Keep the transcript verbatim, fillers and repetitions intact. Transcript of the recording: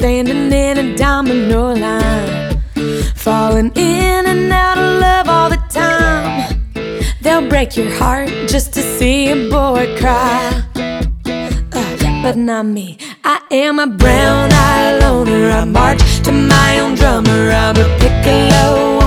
standing in a domino line, falling in and out of love all the time. They'll break your heart just to see a boy cry, uh, but not me. I am a brown-eyed loner. I march to my own drummer. I'm a piccolo